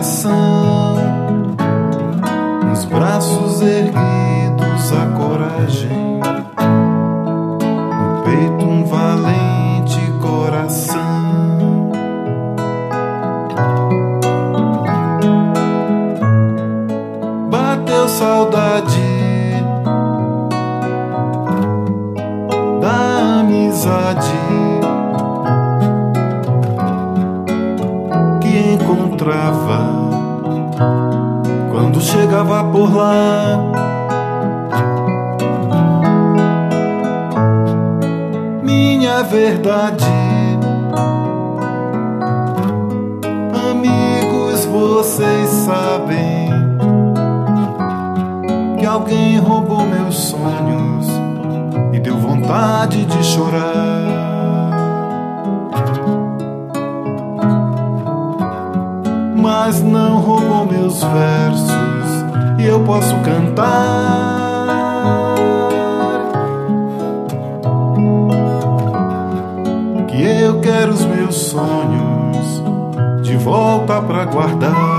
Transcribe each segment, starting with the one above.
coração, nos braços erguidos a coragem, no peito um valente coração. Bateu saudade da amizade que encontrava quando chegava por lá. Minha verdade, amigos, vocês sabem que alguém roubou meus sonhos e deu vontade de chorar. Mas não roubou meus versos e eu posso cantar. Que eu quero os meus sonhos de volta pra guardar.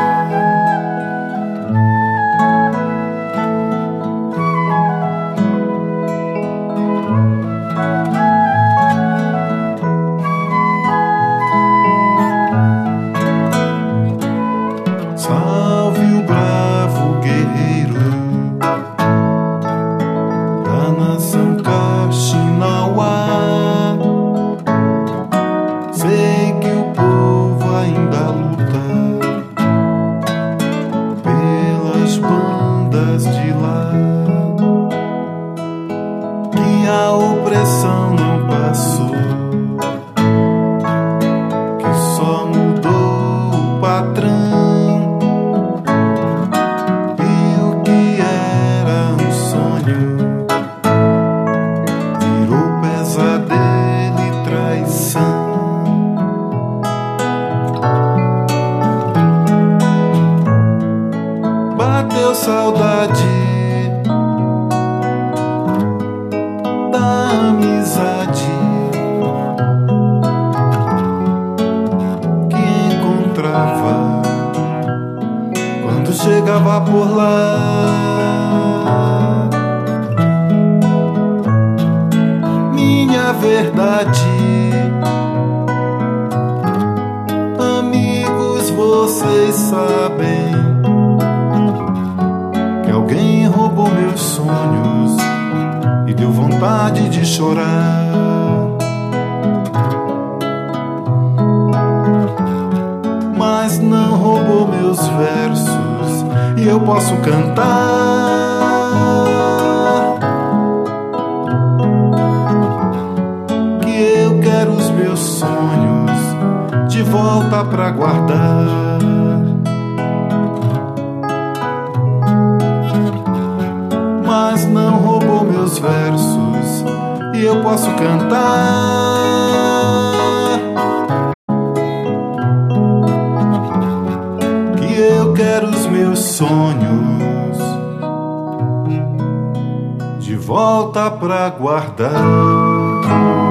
Salve o bravo guerreiro da nação Kaxinawá. Sei que o povo ainda luta pelas bandas de lá, que a opressão não passou, que só mudou o patrão. Bateu saudade da amizade que encontrava quando chegava por lá. Minha verdade, amigos, vocês sabem que alguém roubou meus sonhos e deu vontade de chorar. Mas não roubou meus versos e eu posso cantar. Que eu quero os meus sonhos de volta pra guardar. Mas não roubou meus versos e eu posso cantar. Que eu quero os meus sonhos de volta pra guardar.